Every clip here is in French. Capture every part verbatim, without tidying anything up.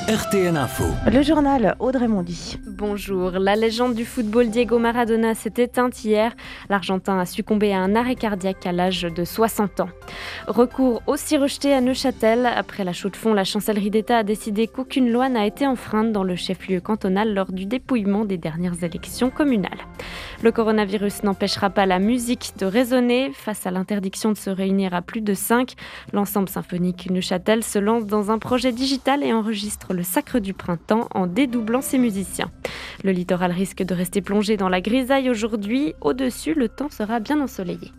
R T N Info. Le journal Audrey Mondy. Bonjour. La légende du football Diego Maradona s'est éteinte hier. L'Argentin a succombé à un arrêt cardiaque à l'âge de soixante ans. Recours aussi rejeté à Neuchâtel. Après la chaux de fonds, la chancellerie d'État a décidé qu'aucune loi n'a été enfreinte dans le chef-lieu cantonal lors du dépouillement des dernières élections communales. Le coronavirus n'empêchera pas la musique de résonner. Face à l'interdiction de se réunir à plus de cinq, l'ensemble symphonique Neuchâtel se lance dans un projet digital et enregistre le Sacre du Printemps en dédoublant ses musiciens. Le littoral risque de rester plongé dans la grisaille aujourd'hui. Au-dessus, le temps sera bien ensoleillé.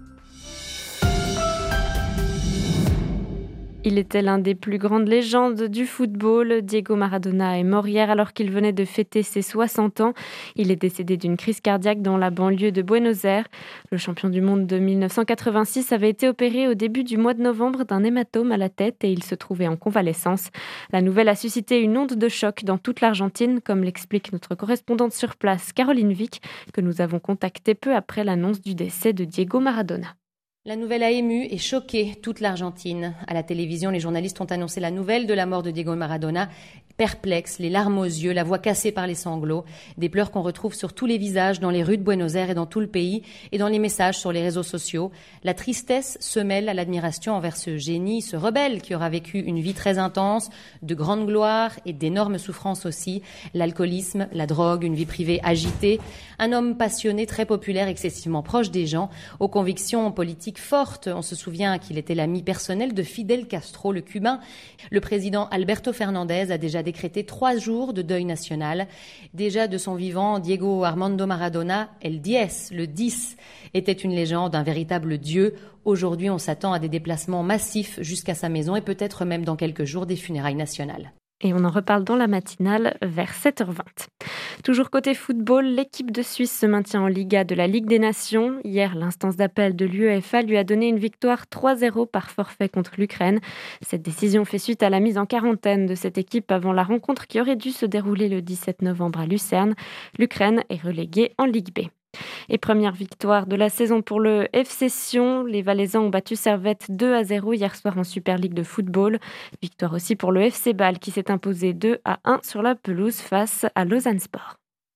Il était l'un des plus grandes légendes du football. Diego Maradona est mort hier alors qu'il venait de fêter ses soixante ans. Il est décédé d'une crise cardiaque dans la banlieue de Buenos Aires. Le champion du monde de mille neuf cent quatre-vingt-six avait été opéré au début du mois de novembre d'un hématome à la tête et il se trouvait en convalescence. La nouvelle a suscité une onde de choc dans toute l'Argentine, comme l'explique notre correspondante sur place, Caroline Vic, que nous avons contactée peu après l'annonce du décès de Diego Maradona. La nouvelle a ému et choqué toute l'Argentine. À la télévision, les journalistes ont annoncé la nouvelle de la mort de Diego Maradona. Perplexes, les larmes aux yeux, la voix cassée par les sanglots. Des pleurs qu'on retrouve sur tous les visages, dans les rues de Buenos Aires et dans tout le pays, et dans les messages sur les réseaux sociaux. La tristesse se mêle à l'admiration envers ce génie, ce rebelle qui aura vécu une vie très intense, de grande gloire et d'énormes souffrances aussi. L'alcoolisme, la drogue, une vie privée agitée. Un homme passionné, très populaire, excessivement proche des gens, aux convictions politiques fortes. On se souvient qu'il était l'ami personnel de Fidel Castro, le cubain. Le président Alberto Fernandez a déjà décrété trois jours de deuil national. Déjà de son vivant, Diego Armando Maradona, El Diez, le dix, était une légende, un véritable dieu. Aujourd'hui, on s'attend à des déplacements massifs jusqu'à sa maison et peut-être même dans quelques jours des funérailles nationales. Et on en reparle dans la matinale vers sept heures vingt. Toujours côté football, l'équipe de Suisse se maintient en Liga de la Ligue des Nations. Hier, l'instance d'appel de l'UEFA lui a donné une victoire trois zéro par forfait contre l'Ukraine. Cette décision fait suite à la mise en quarantaine de cette équipe avant la rencontre qui aurait dû se dérouler le dix-sept novembre à Lucerne. L'Ukraine est reléguée en Ligue B. Et première victoire de la saison pour le F C Sion. Les Valaisans ont battu Servette deux à zéro hier soir en Super League de football. Victoire aussi pour le F C Bâle qui s'est imposé deux à un sur la pelouse face à Lausanne Sport.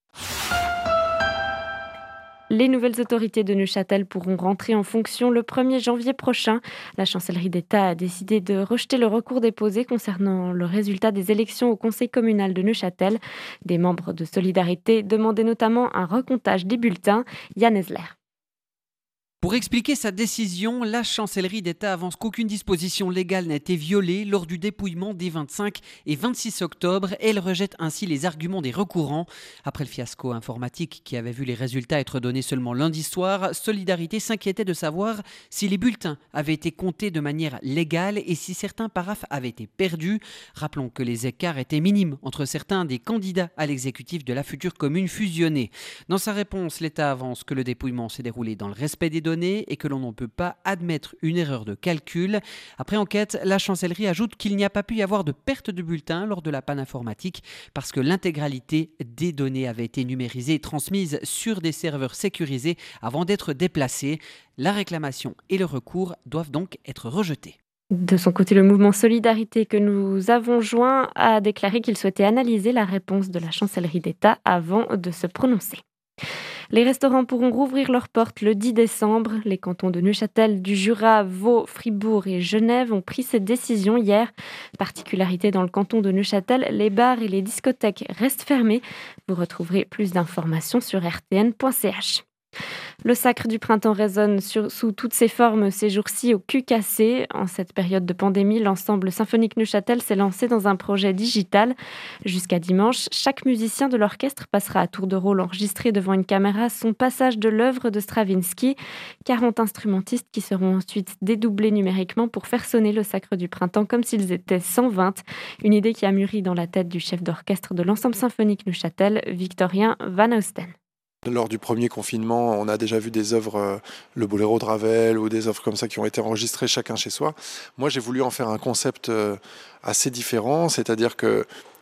Les nouvelles autorités de Neuchâtel pourront rentrer en fonction le premier janvier prochain. La chancellerie d'État a décidé de rejeter le recours déposé concernant le résultat des élections au conseil communal de Neuchâtel. Des membres de Solidarité demandaient notamment un recomptage des bulletins. Yann Esler. Pour expliquer sa décision, la chancellerie d'État avance qu'aucune disposition légale n'a été violée lors du dépouillement des vingt-cinq et vingt-six octobre et elle rejette ainsi les arguments des recourants. Après le fiasco informatique qui avait vu les résultats être donnés seulement lundi soir, Solidarité s'inquiétait de savoir si les bulletins avaient été comptés de manière légale et si certains paraphes avaient été perdus. Rappelons que les écarts étaient minimes entre certains des candidats à l'exécutif de la future commune fusionnée. Dans sa réponse, l'État avance que le dépouillement s'est déroulé dans le respect des données et que l'on ne peut pas admettre une erreur de calcul. Après enquête, la chancellerie ajoute qu'il n'y a pas pu y avoir de perte de bulletins lors de la panne informatique parce que l'intégralité des données avait été numérisée et transmise sur des serveurs sécurisés avant d'être déplacées. La réclamation et le recours doivent donc être rejetés. De son côté, le mouvement Solidarité que nous avons joint a déclaré qu'il souhaitait analyser la réponse de la chancellerie d'État avant de se prononcer. Les restaurants pourront rouvrir leurs portes le dix décembre. Les cantons de Neuchâtel, du Jura, Vaud, Fribourg et Genève ont pris cette décision hier. Particularité dans le canton de Neuchâtel, les bars et les discothèques restent fermés. Vous retrouverez plus d'informations sur r t n point c h. Le Sacre du Printemps résonne sur, sous toutes ses formes ces jours-ci au cul cassé. En cette période de pandémie, l'ensemble symphonique Neuchâtel s'est lancé dans un projet digital. Jusqu'à dimanche, chaque musicien de l'orchestre passera à tour de rôle enregistré devant une caméra son passage de l'œuvre de Stravinsky. quarante instrumentistes qui seront ensuite dédoublés numériquement pour faire sonner le Sacre du Printemps comme s'ils étaient cent vingt. Une idée qui a mûri dans la tête du chef d'orchestre de l'ensemble symphonique Neuchâtel, Victorien Van Osten. Lors du premier confinement, on a déjà vu des œuvres, euh, le Boléro de Ravel ou des œuvres comme ça qui ont été enregistrées chacun chez soi. Moi, j'ai voulu en faire un concept euh, assez différent, c'est-à-dire que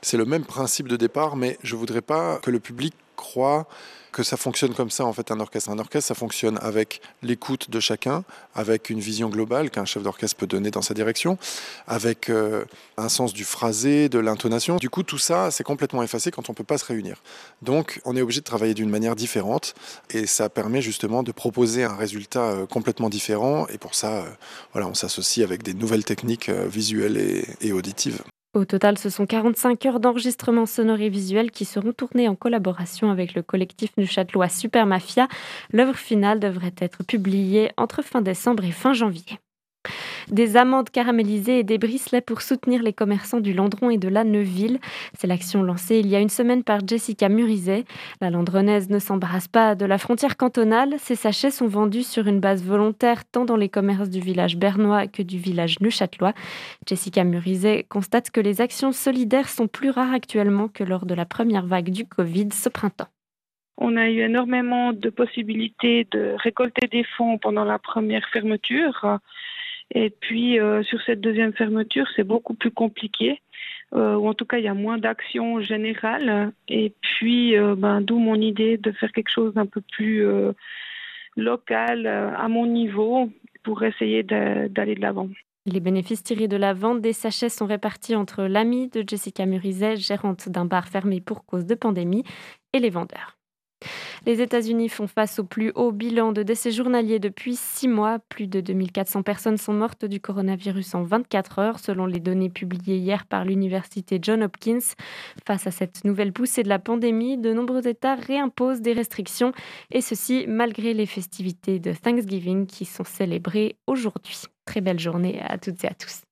C'est le même principe de départ, mais je ne voudrais pas que le public croie que ça fonctionne comme ça, en fait, un orchestre. Un orchestre, ça fonctionne avec l'écoute de chacun, avec une vision globale qu'un chef d'orchestre peut donner dans sa direction, avec euh, un sens du phrasé, de l'intonation. Du coup, tout ça, c'est complètement effacé quand on ne peut pas se réunir. Donc, on est obligé de travailler d'une manière différente et ça permet justement de proposer un résultat euh, complètement différent. Et pour ça, euh, voilà, on s'associe avec des nouvelles techniques euh, visuelles et, et auditives. Au total, ce sont quarante-cinq heures d'enregistrement sonore et visuel qui seront tournées en collaboration avec le collectif neuchâtelois Super Mafia. L'œuvre finale devrait être publiée entre fin décembre et fin janvier. Des amandes caramélisées et des bricelets pour soutenir les commerçants du Landron et de la Neuville. C'est l'action lancée il y a une semaine par Jessica Murizet. La Landronnaise ne s'embarrasse pas de la frontière cantonale. Ces sachets sont vendus sur une base volontaire tant dans les commerces du village bernois que du village neuchâtelois. Jessica Murizet constate que les actions solidaires sont plus rares actuellement que lors de la première vague du Covid ce printemps. On a eu énormément de possibilités de récolter des fonds pendant la première fermeture. Et puis, euh, sur cette deuxième fermeture, c'est beaucoup plus compliqué. Euh, ou en tout cas, il y a moins d'actions générales. Et puis, euh, ben, d'où mon idée de faire quelque chose d'un peu plus euh, local, euh, à mon niveau, pour essayer de, d'aller de l'avant. Les bénéfices tirés de la vente des sachets sont répartis entre l'amie de Jessica Murizet, gérante d'un bar fermé pour cause de pandémie, et les vendeurs. Les États-Unis font face au plus haut bilan de décès journaliers depuis six mois. Plus de deux mille quatre cents personnes sont mortes du coronavirus en vingt-quatre heures, selon les données publiées hier par l'université Johns Hopkins. Face à cette nouvelle poussée de la pandémie, de nombreux États réimposent des restrictions, et ceci malgré les festivités de Thanksgiving qui sont célébrées aujourd'hui. Très belle journée à toutes et à tous.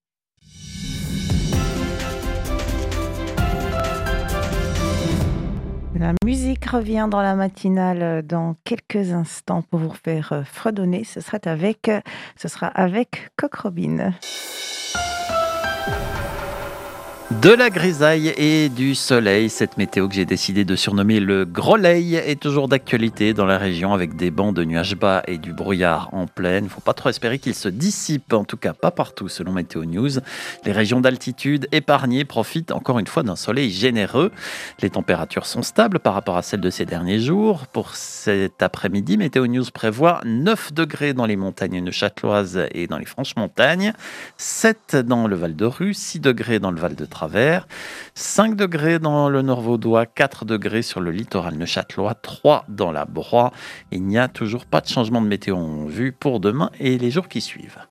La musique revient dans la matinale dans quelques instants pour vous faire fredonner. Ce sera avec, ce sera avec Coq Robin. De la grisaille et du soleil, cette météo que j'ai décidé de surnommer le Groleil est toujours d'actualité dans la région avec des bancs de nuages bas et du brouillard en pleine. Il ne faut pas trop espérer qu'il se dissipe, en tout cas pas partout selon Météo News. Les régions d'altitude épargnées profitent encore une fois d'un soleil généreux. Les températures sont stables par rapport à celles de ces derniers jours. Pour cet après-midi, Météo News prévoit neuf degrés dans les montagnes neuchâteloises et dans les Franches-Montagnes, sept dans le Val-de-Ruz, six degrés dans le Val-de-Travers, cinq degrés dans le Nord vaudois, quatre degrés sur le littoral neuchâtelois, trois dans la Broye. Il n'y a toujours pas de changement de météo en vue pour demain et les jours qui suivent.